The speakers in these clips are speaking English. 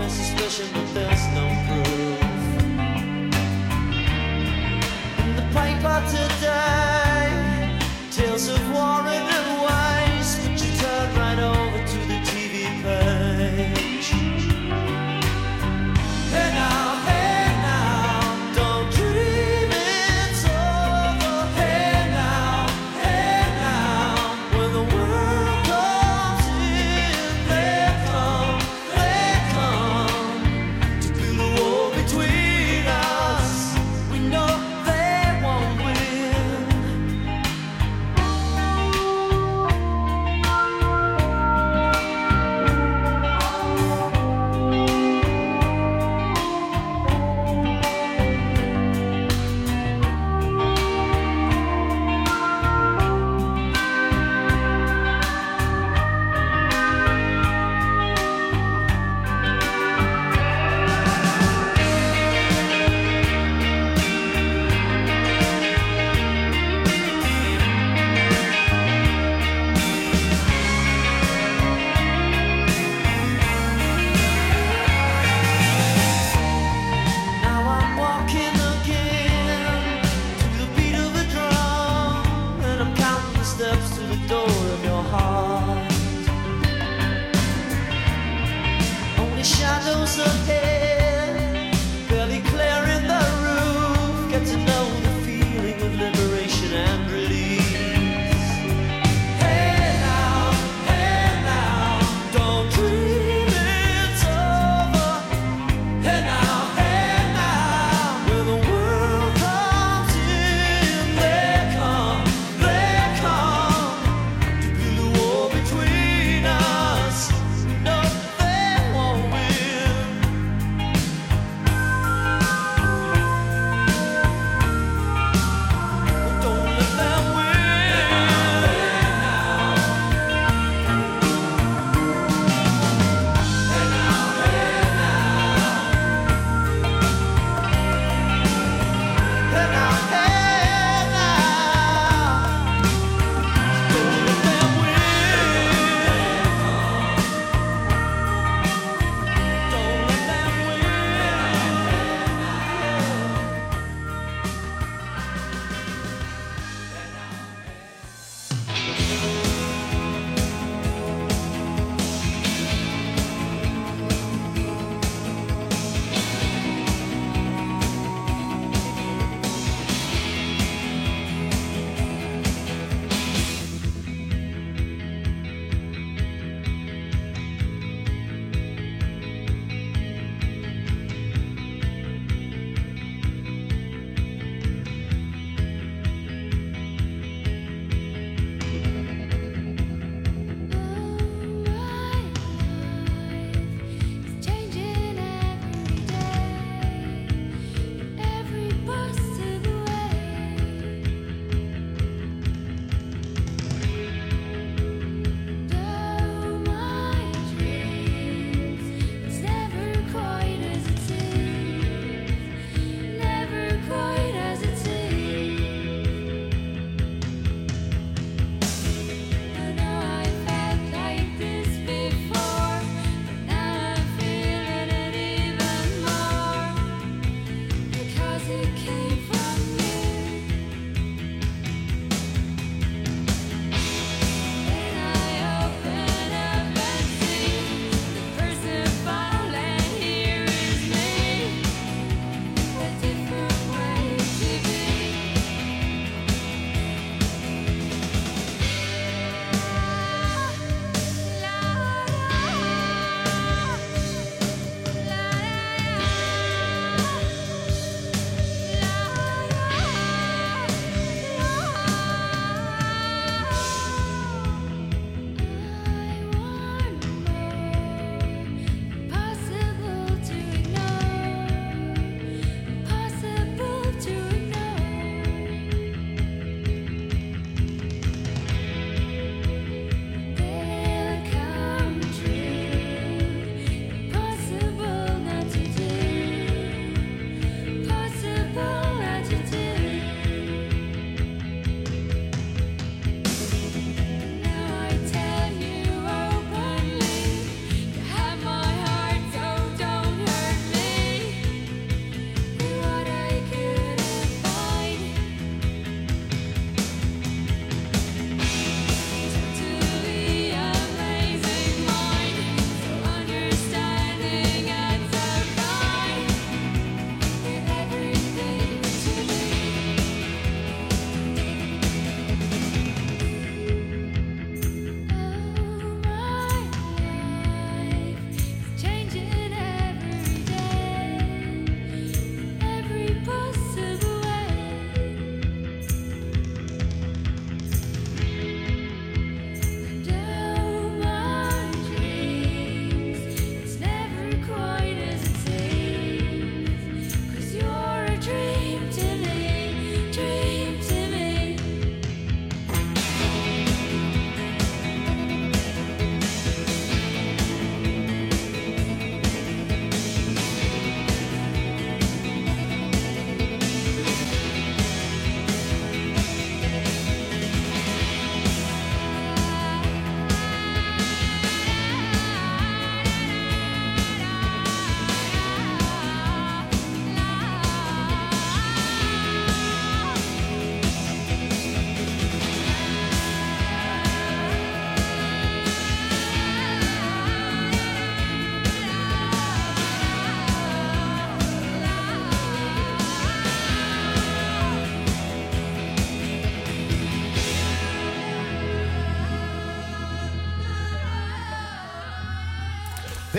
a suspicion, but there's no proof. In the paper today, tales of war and waste, but you turn right over to the TV page. Hey now, don't dream it's over. Hey now, when the world comes in, they come to build a wall between us. We know they won't win.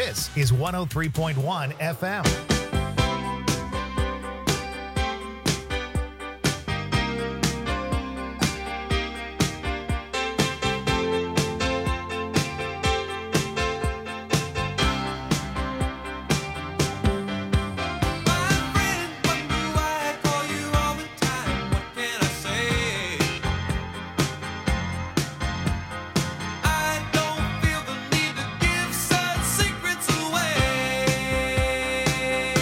This is 103.1 FM. Secrets away.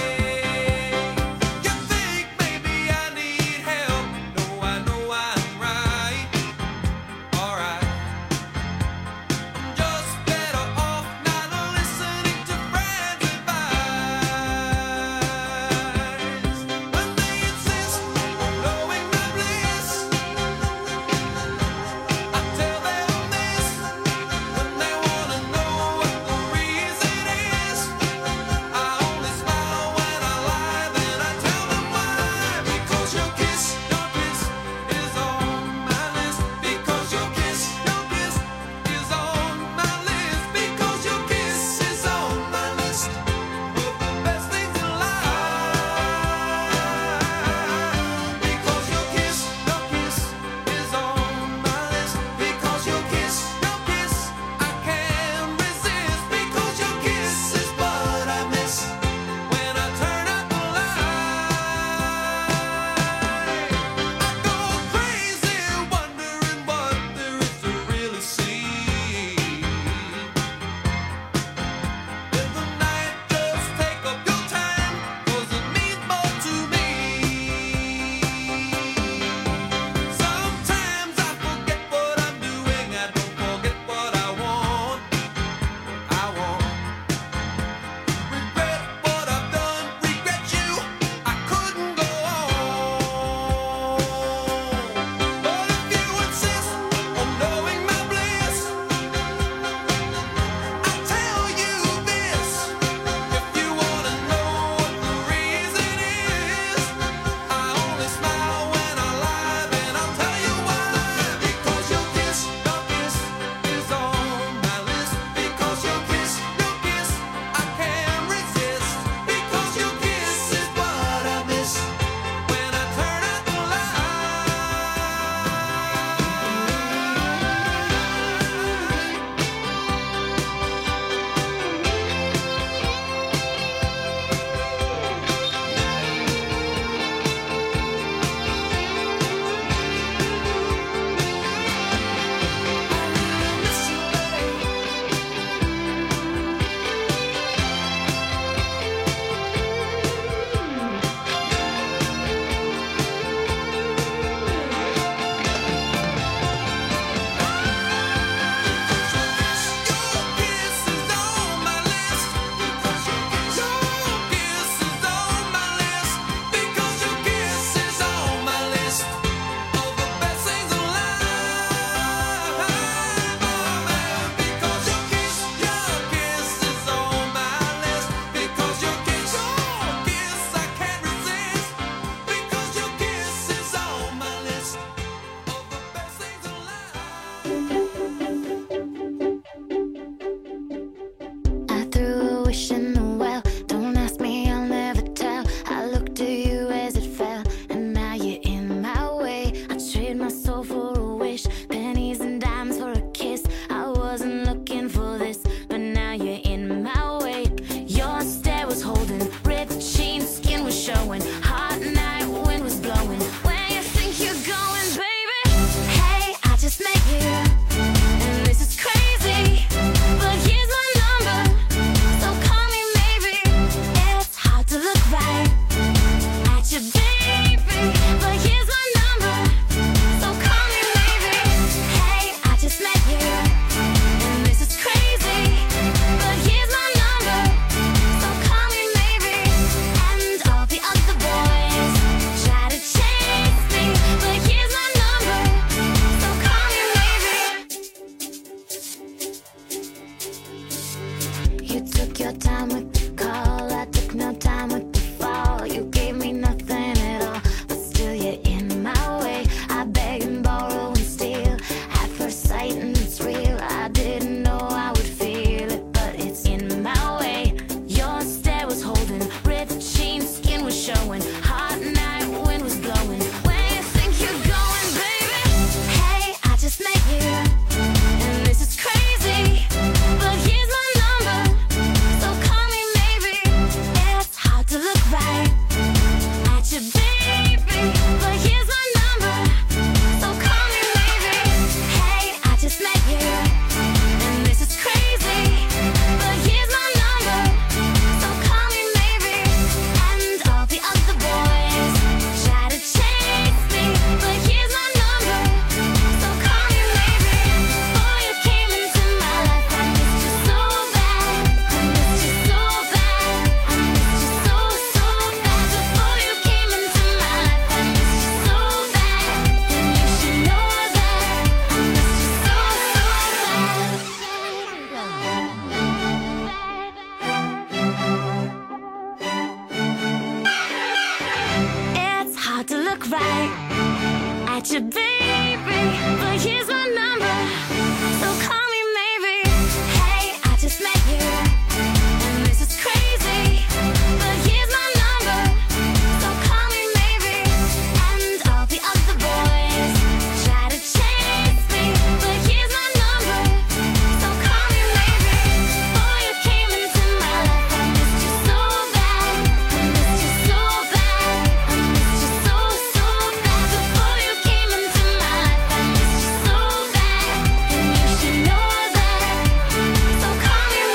right at your baby, but here's my number, so call me maybe. Hey, I just met you, and this is crazy, but here's my number, so call me maybe. And all the other boys try to chase me, but here's my number, so call me maybe. Before you came into my life, I missed you so bad, I missed you so bad, I missed you so bad. Before you came into my life, I missed you so bad, and you should know that, so call me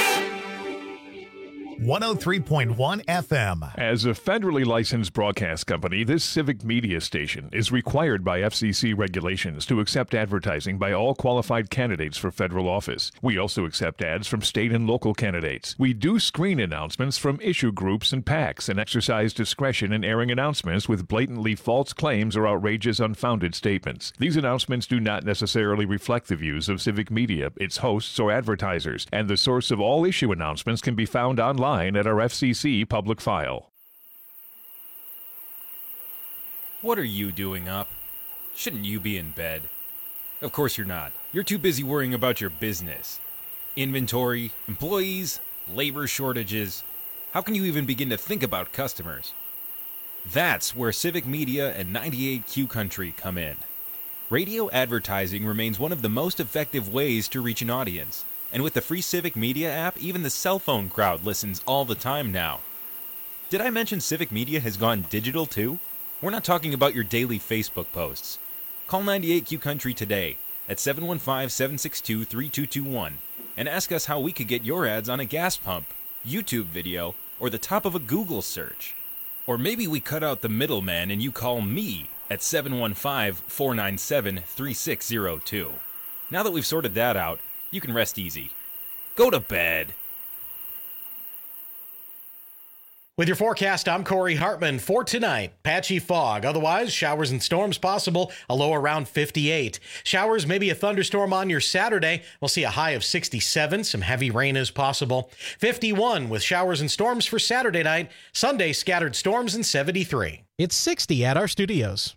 maybe. 103.1 FM. As a federally licensed broadcast company, this civic media station is required by FCC regulations to accept advertising by all qualified candidates for federal office. We also accept ads from state and local candidates. We do screen announcements from issue groups and PACs and exercise discretion in airing announcements with blatantly false claims or outrageous, unfounded statements. These announcements do not necessarily reflect the views of civic media, its hosts, or advertisers, and the source of all issue announcements can be found online at our FCC public file. What are you doing up? Shouldn't you be in bed? Of course you're not. You're too busy worrying about your business. Inventory, employees, labor shortages. How can you even begin to think about customers? That's where Civic Media and 98Q Country come in. Radio advertising remains one of the most effective ways to reach an audience. And with the free Civic Media app, even the cell phone crowd listens all the time now. Did I mention Civic Media has gone digital too? We're not talking about your daily Facebook posts. Call 98Q Country today at 715-762-3221 and ask us how we could get your ads on a gas pump, YouTube video, or the top of a Google search. Or maybe we cut out the middleman and you call me at 715-497-3602. Now that we've sorted that out, you can rest easy. Go to bed. With your forecast, I'm Corey Hartman. For tonight, patchy fog. Otherwise, showers and storms possible, a low around 58. Showers, maybe a thunderstorm on your Saturday. We'll see a high of 67. Some heavy rain is possible. 51 with showers and storms for Saturday night. Sunday, scattered storms and 73. It's 60 at our studios.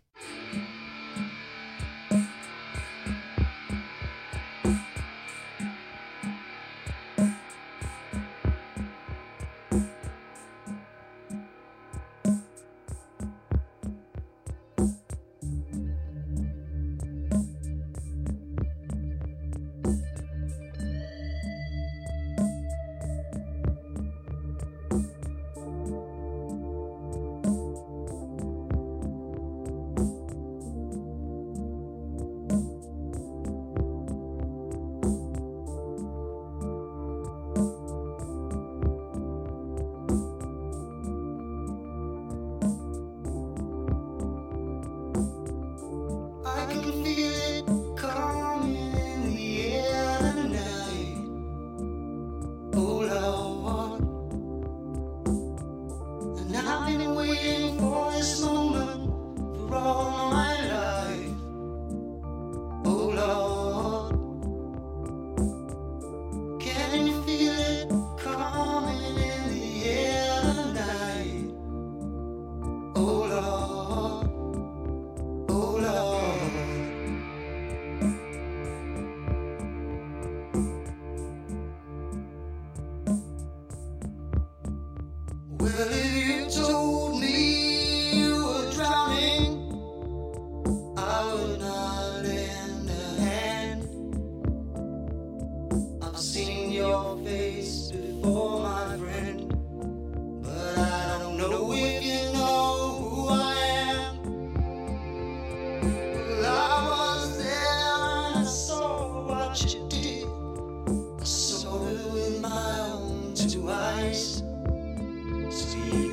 Two eyes, see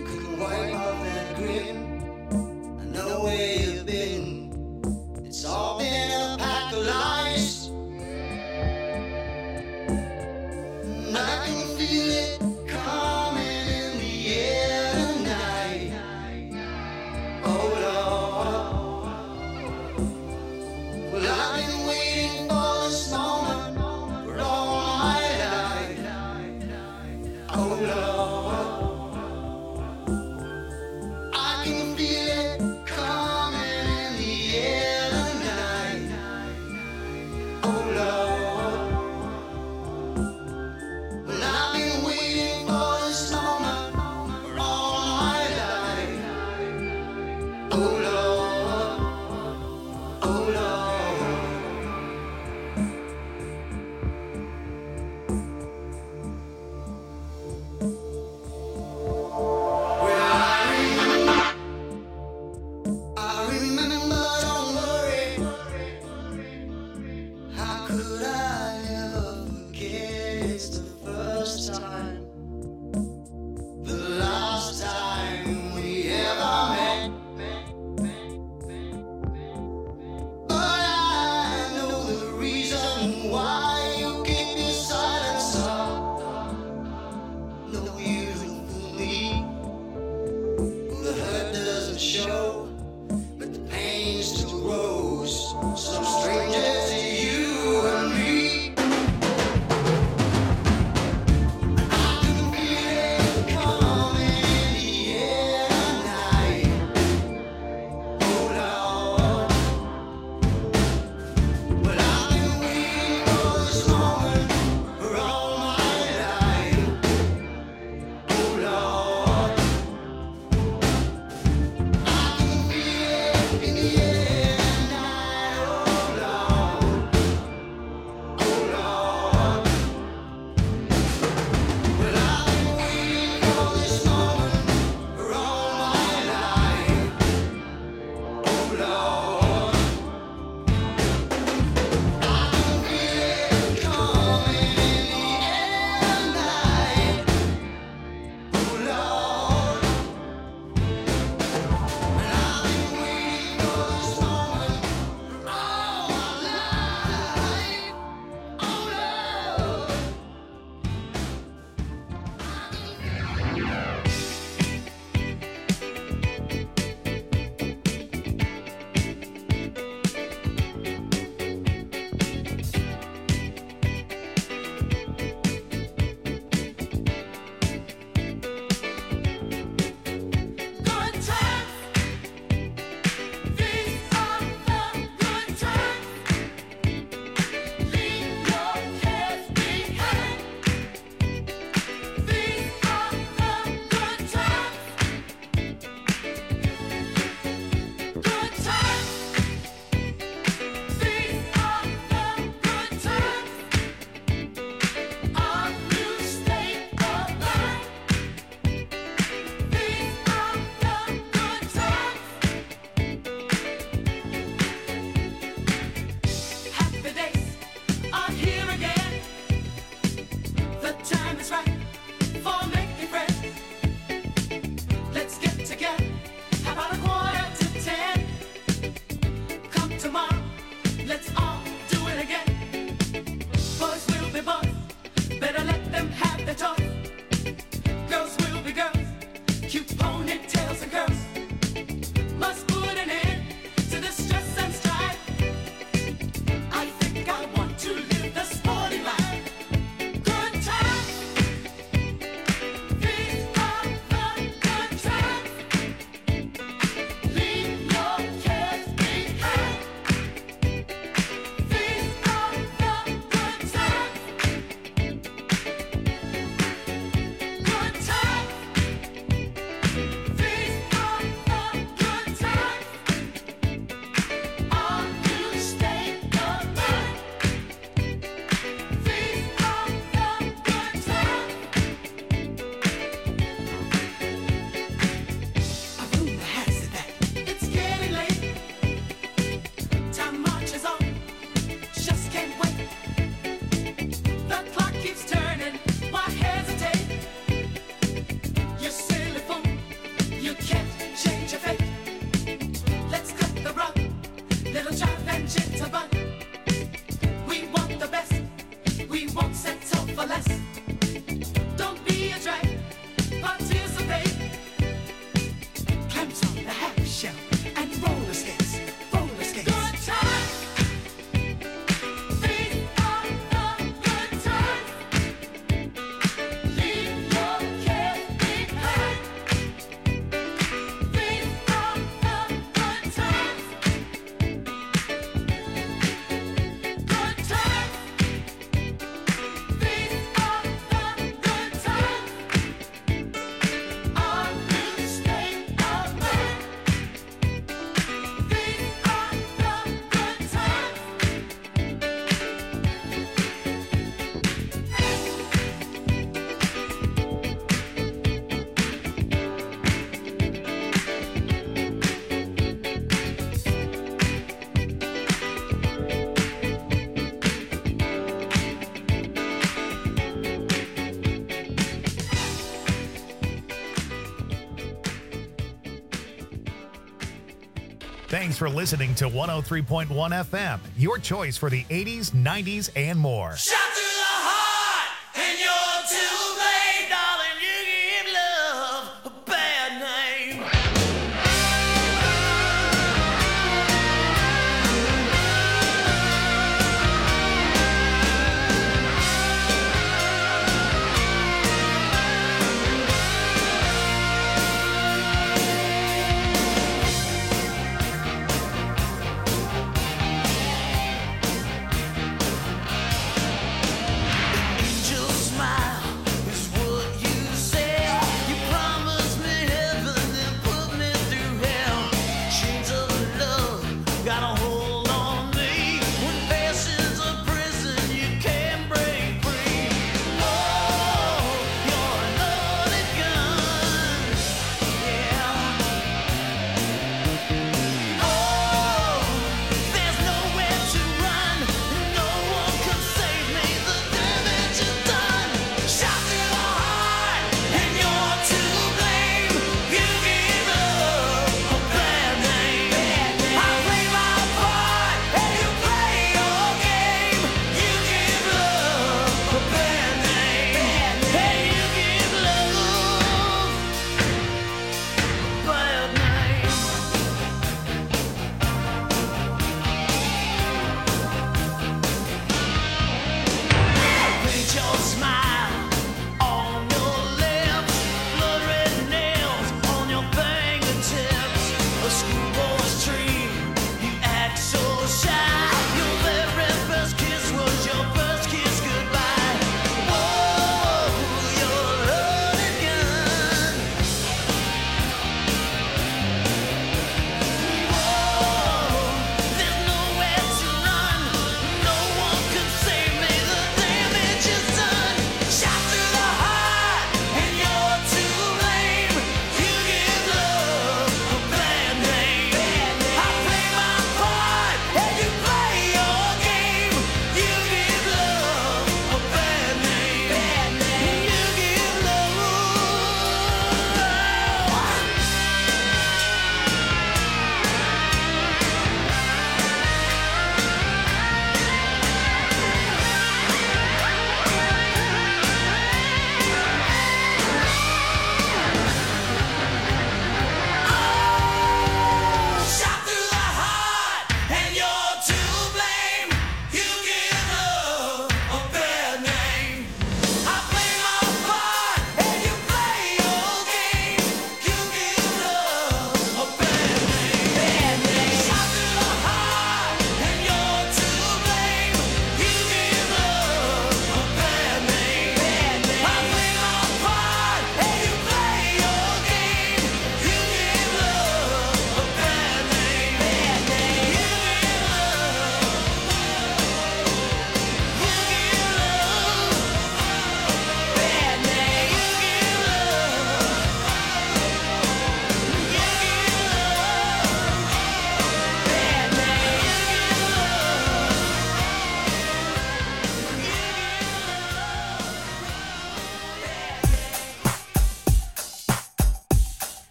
Thanks for listening to 103.1 FM, your choice for the 80s, 90s, and more. Shot through the heart, and you're too late, darling. You give love a bad name.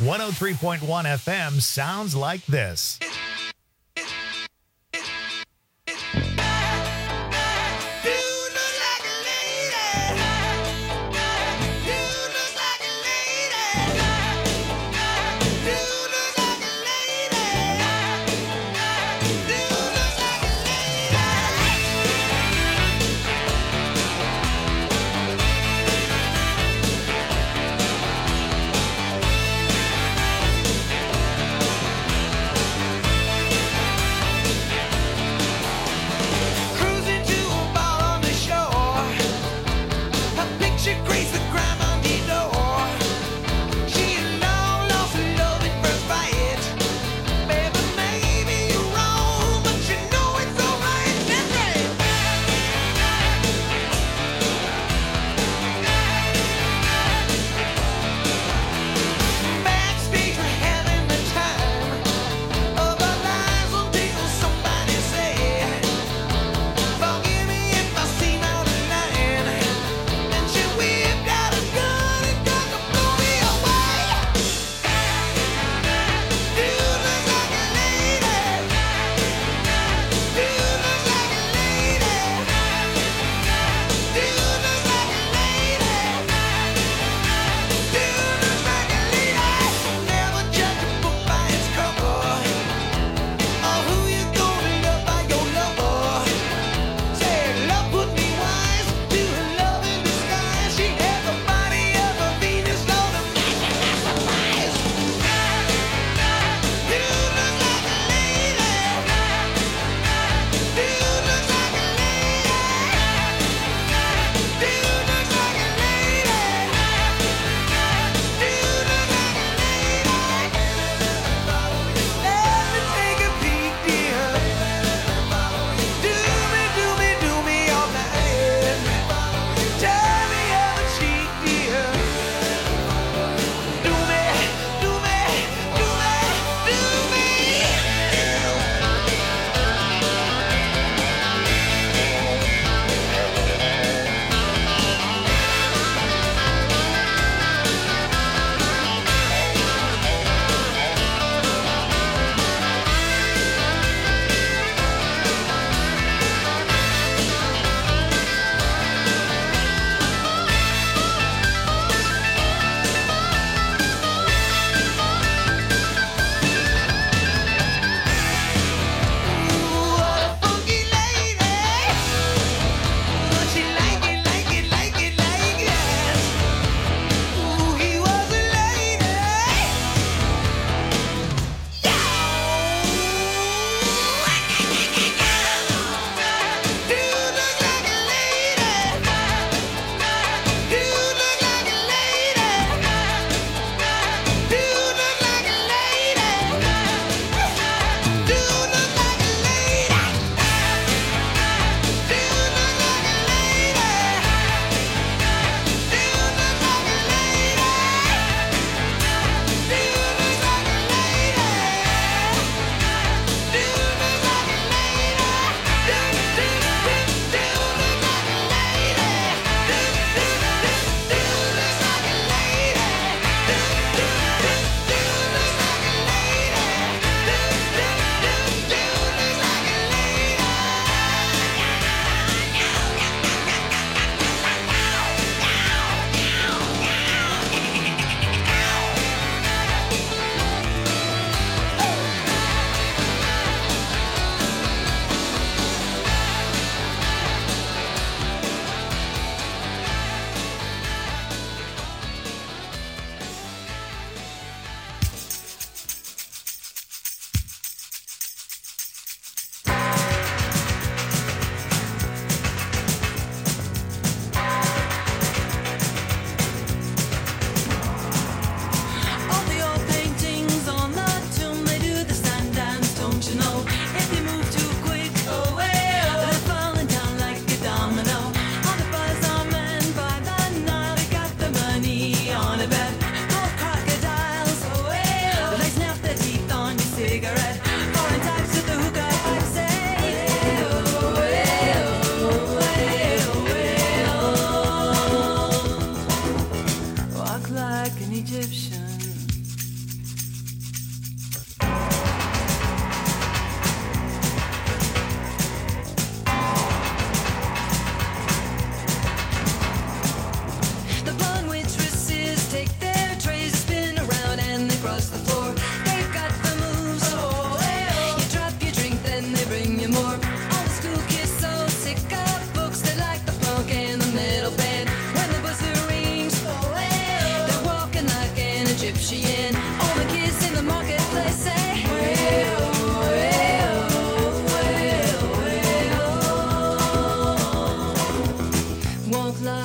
103.1 FM sounds like this.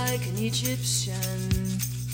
like an Egyptian.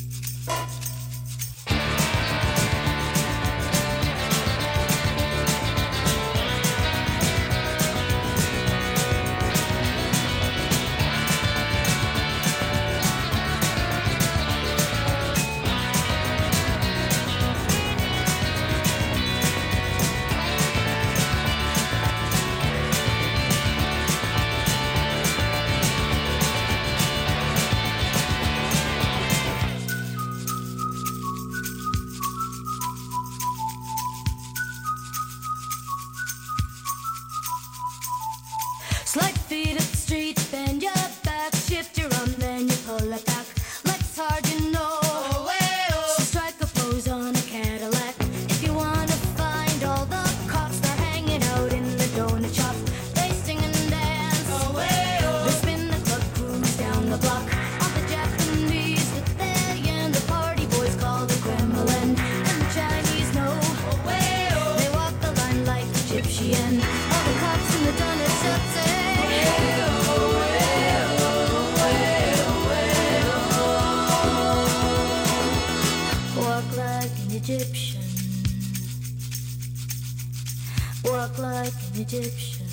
Slide feet up the street, bend your back, shift your arm, then you pull it back. Legs hard, you know. So strike a pose on a Cadillac. If you wanna find all the cops, they're hanging out in the donut shop. They sing and dance. They spin the club, cruise down the block. All the Japanese with their yen, the party boys call the Kremlin. And the Chinese know. They walk the line like Egyptian. All the cops in the donut shop say. Walk like an Egyptian. Walk like an Egyptian.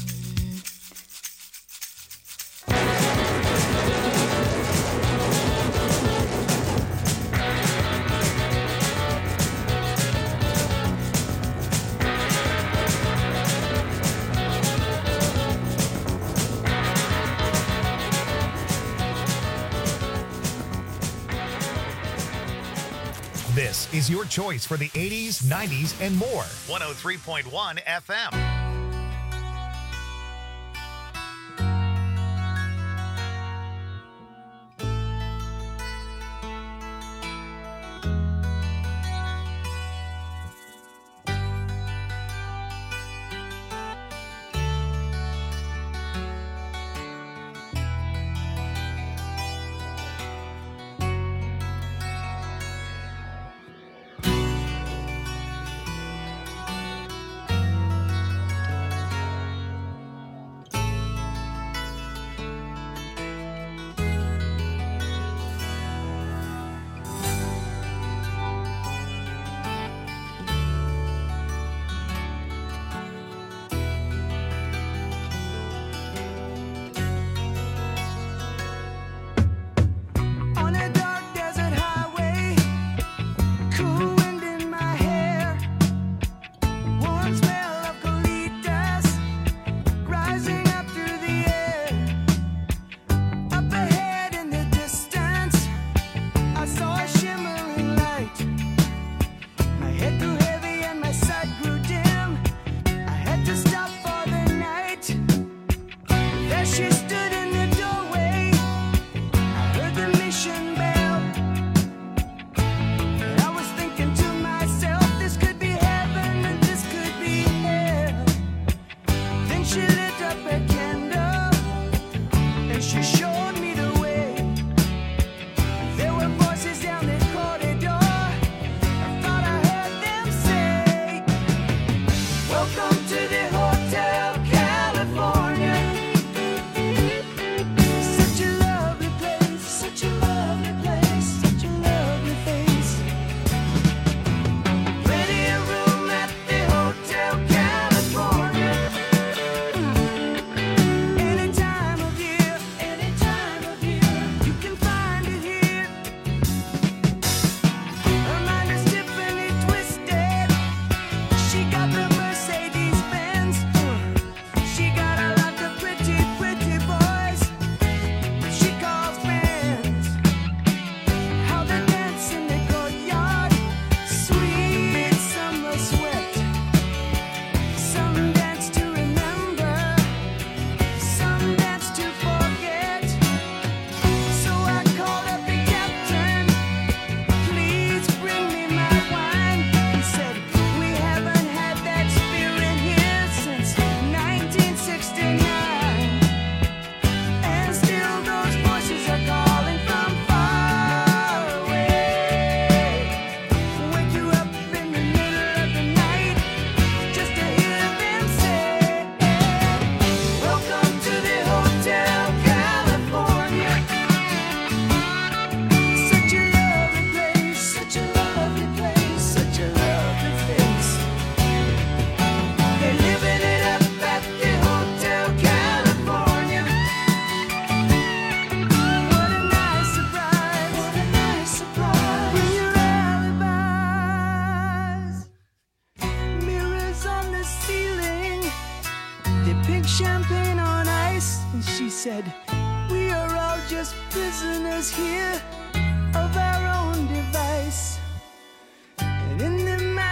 This is your choice for the 80s, 90s, and more. 103.1 FM.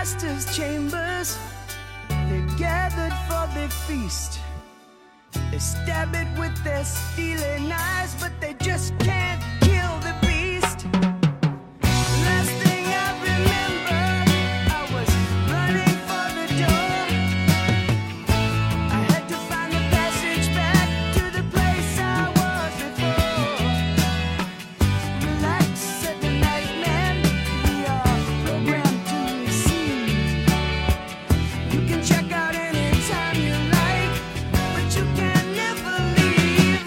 master's chambers. They're gathered for their feast. They stab it with their stealing eyes, but they just can't kill the beast. Last thing I remember, I was running for the door. I had to find the passage back to the place I was before. Relax, said the night man, we are programmed to receive. You can check out anytime you like, but you can never leave.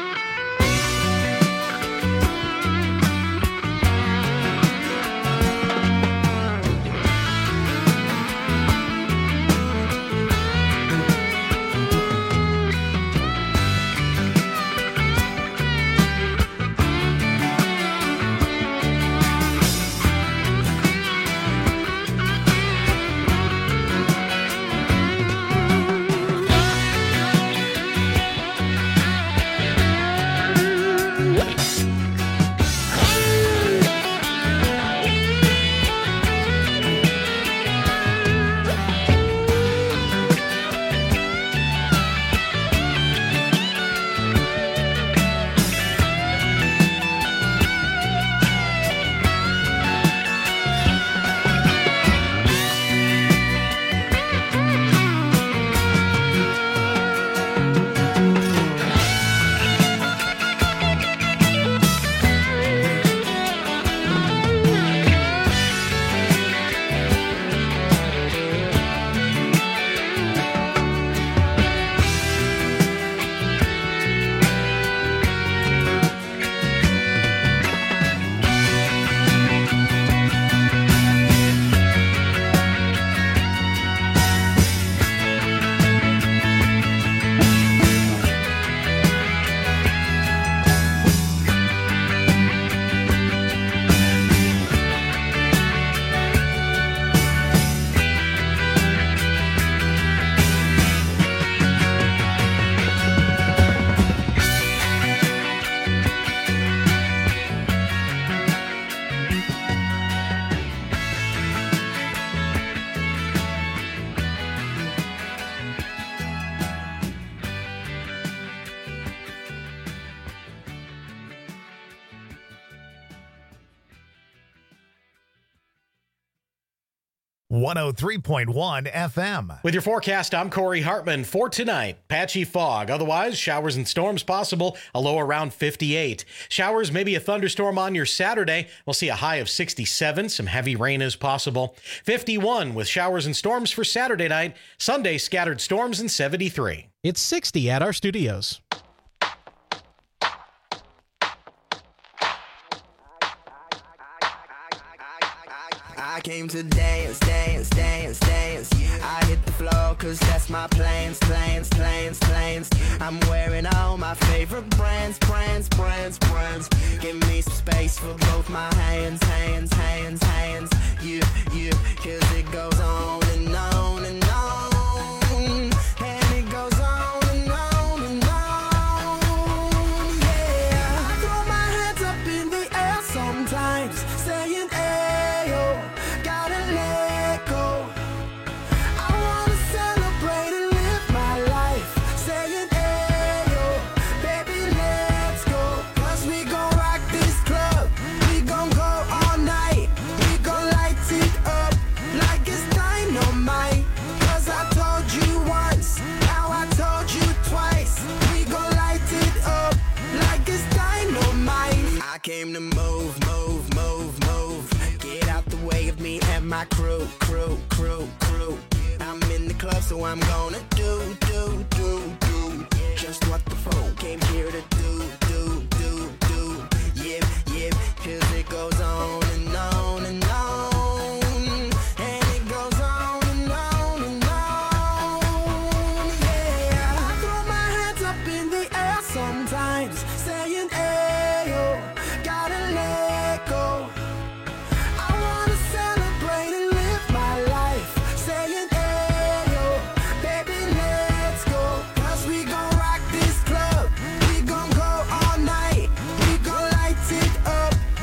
.1 FM. With your forecast, I'm Corey Hartman. For tonight, patchy fog. Otherwise, showers and storms possible, a low around 58. Showers, maybe a thunderstorm on your Saturday. We'll see a high of 67. Some heavy rain is possible. 51 with showers and storms for Saturday night. Sunday, scattered storms and 73. It's 60 at our studios. I came to dance, dance, dance, dance. I hit the floor cause that's my plans, plans, plans, plans. I'm wearing all my favorite brands, brands, brands, brands. Give me some space for both my hands, hands, hands, hands. You, cause it goes on and on and on. And it goes on and on and on. Yeah, I throw my hands up in the air sometimes, saying ayo. Gotta let go. I wanna celebrate and live my life, saying ayo, baby, let's go. Cause we gon' rock this club, we gon' go all night. We gon' light it up like it's dynamite. Cause I told you once, now I told you twice. We gon' light it up like it's dynamite. I came to move, move, move, move. Get out the way of me and my crew, crew, crew, crew. I'm in the club, so I'm gonna do just what the folk came here to do. Yeah, cause it goes on and on and on. And it goes on and on and on. Yeah, I throw my hands up in the air sometimes, saying ayo, gotta let go. I wanna celebrate and live my life, saying ayo, baby, let's go. Cause we gon' rock this club, we gon' go all night. We gon' light it up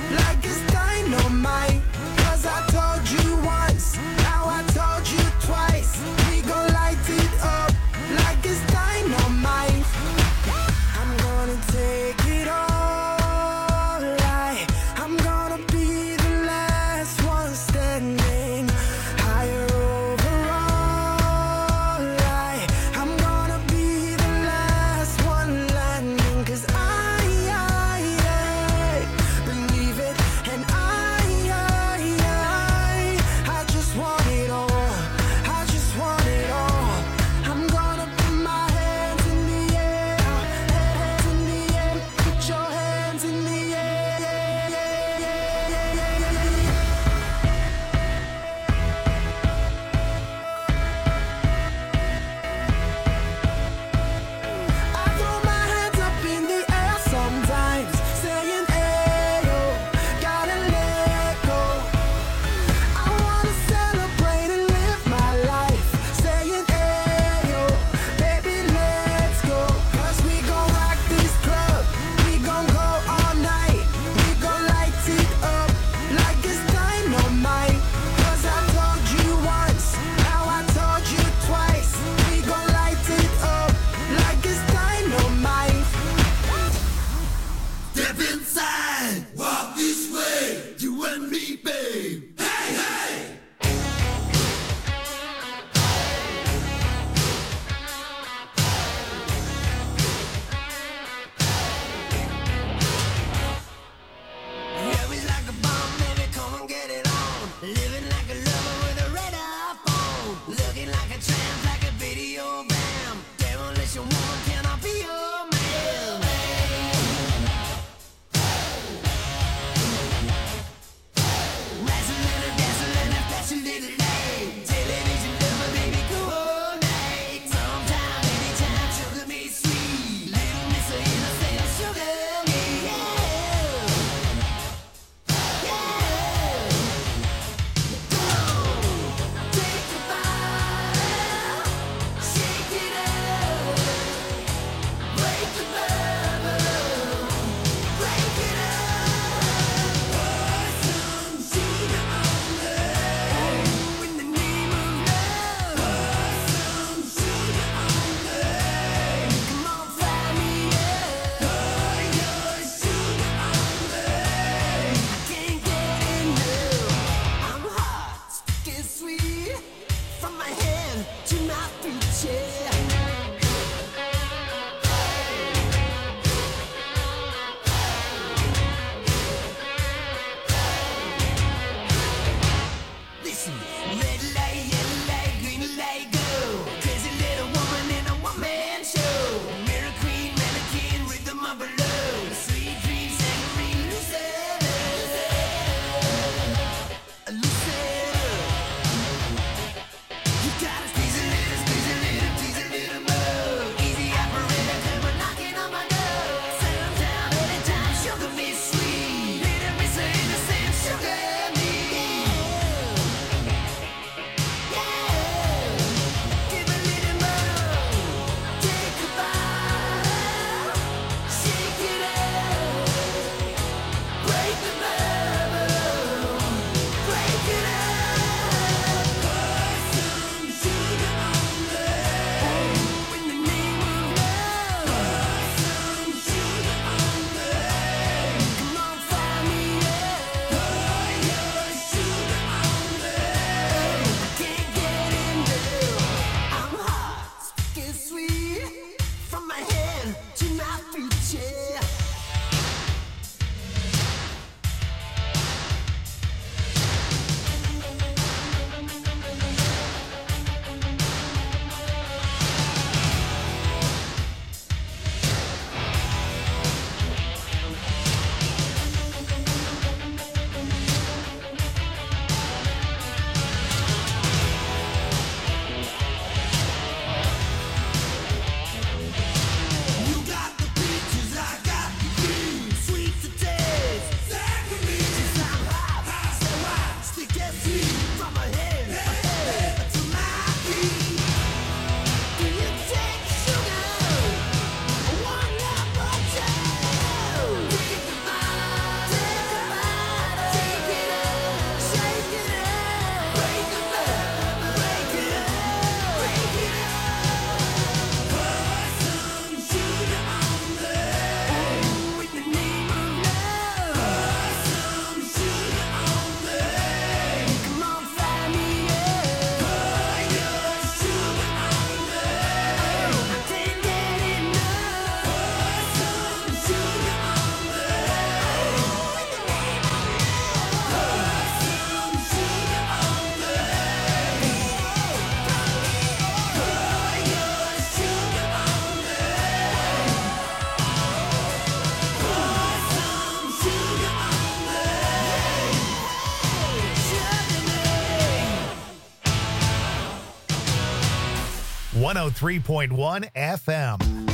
103.1 FM.